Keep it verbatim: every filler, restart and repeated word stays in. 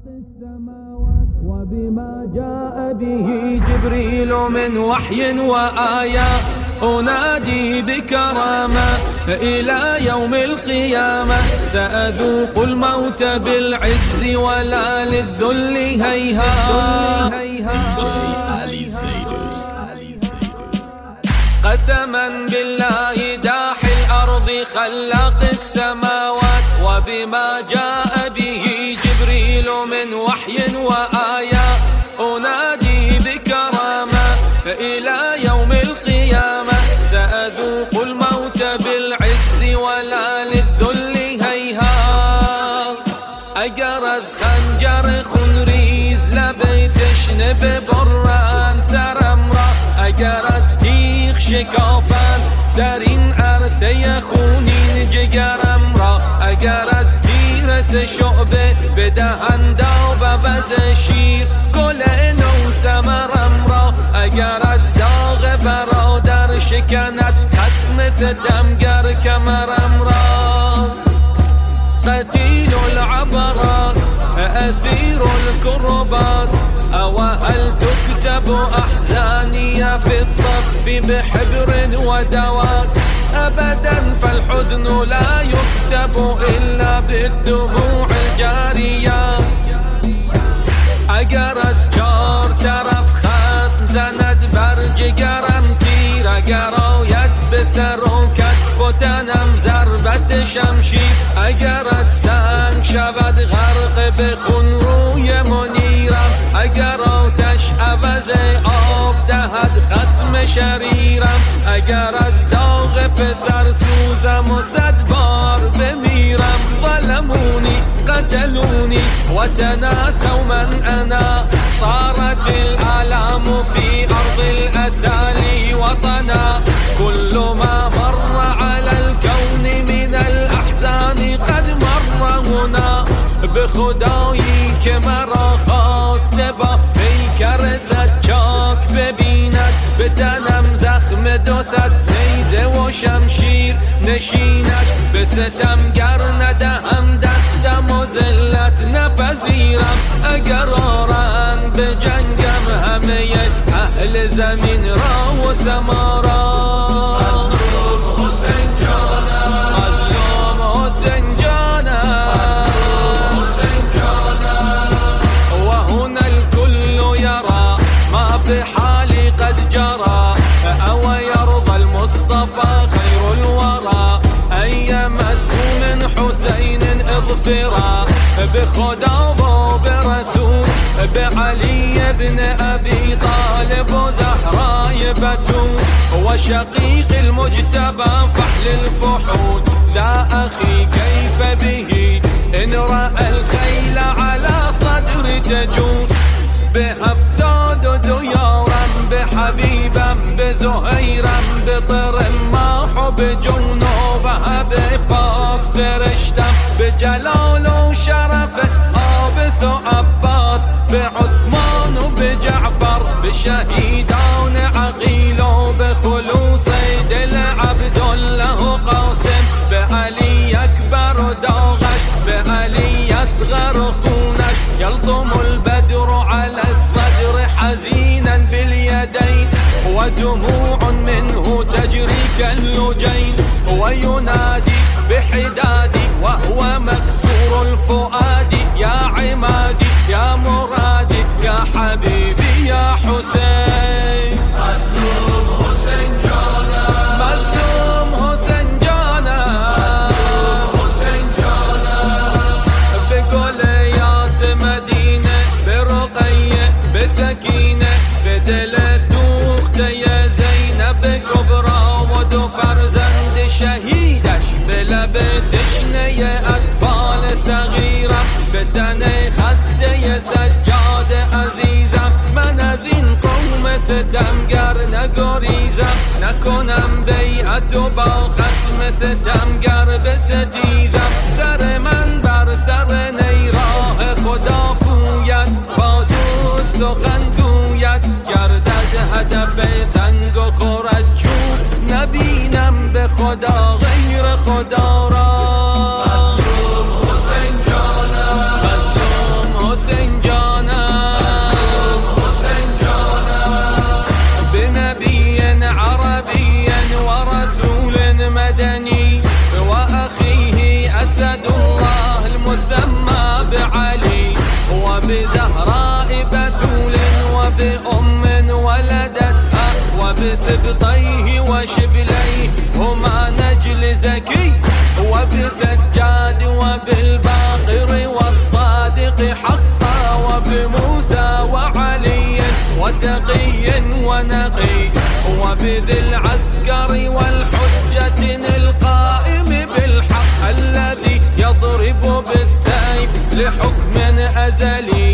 السماوات وبما جاء به جبريل من وحي وآيات أنادي بكرامة إلى يوم القيامة سأذوق الموت بالعز ولا للذل هيهات. دي جي علي زيدوس. قسما بالله داحي الأرض خلاق السماوات وبما جاء به جبريل من وحي وآيات أنادي بكرامة إلى يوم القيامة سأذوق الموت بالعز ولا للذل هيهات. أجرز خنجر خنريز لبيت شنب بران سرمرا أجرز تيخ شكافان دارين عرسي خونين جگرم را اجرز تیرس شعبه بدهن داو بز شیر گل نو سمرم را اگر از داغ برادر شکند خصم ستمگر کمرم را. قتیل العبرات اسیر الكربات او هل تكتب احزاني في الطف بحبر ودوات ابدا فالحزن لا يكتب الا بالدموع الجارية. اگر از چار طرف خصم زند بر جگرم تیر اگر آید به سر و کتف و تنم ضربت شمشیر اگر از سنگ شود غرق به خون روی منیرم اگر آتش عوض آب دهد خصم شریرم اگر از داغ پسر سوزم و صد بار بمیرم. ظلموني قتلوني وتناسوا من أنا صارت الآلام في أرض الأسالي وطنا كل ما مر على الكون من الأحزان قد مر هنا بخدایی که مرا خواسته با پیکر زجاک ببیند به تنم زخم دو صد نیزه و شمشیر نشیند به ستمگر ندهم دستم و ذلت نپذیرم اگر آرند به جنگم همه اهل زمین را و سما را. مظلوم حسین جانم مظلوم حسین جانم وهنا الكل يرى ما بحالي قد جرى أو يرضى المصطفى خير الورى أن يمسوا من حسين اظفرا بخدا وبرسول بعلي بن أبي طالب وزهراء بتول وشقيق المجتبى فحل الفحول لا أخي كيف به إن رأى الخيل على صدر تجول بهفتاد ديارم بحبيبم بزهيرم بطرماح بجنوب بپاک سرشتم بجلال و شرف آبس و عباس بعثمان و بجعفر بشهيدان عقيل و بخلوص دل عبدالله و قاسم بعلي اکبر و داغش بعلي اصغر و خونش يلطم البدر على الصدر حزينا باليدين ودموع منه تجري كاللجين وينادي بحدادي وهو مكسور الفؤاد يا عمادي يا مرادي يا حبيبي يا حسين. مظلوم حسين جانا مظلوم حسين جانا مظلوم حسين جانا بقول ياس مدينة برقية بسكينة بدل سوخت يا زينب كبرى ودو فرزند شهيدش بلب تشنه اطفال صغيرة بدن خسته سجاد عزیزم من از این قوم ستمگر نگریزم نکنم بیعت و با خصم ستمگر بستیزم سر من بر سر نیراه خدا پوید با دوست سخن گوید گردد هدف سنگ و خورد چوب نبینم به خدا غیر خدا را. مظلوم حسین جانم مظلوم حسین وبسبطيه وشبليه هما نجل زكي، وبسجاد وبالباقر والصادق حقا، وبموسى وعلي وتقي ونقي، وبذي العسكر والحجة القائم بالحق الذي يضرب بالسيف لحكم أزلي.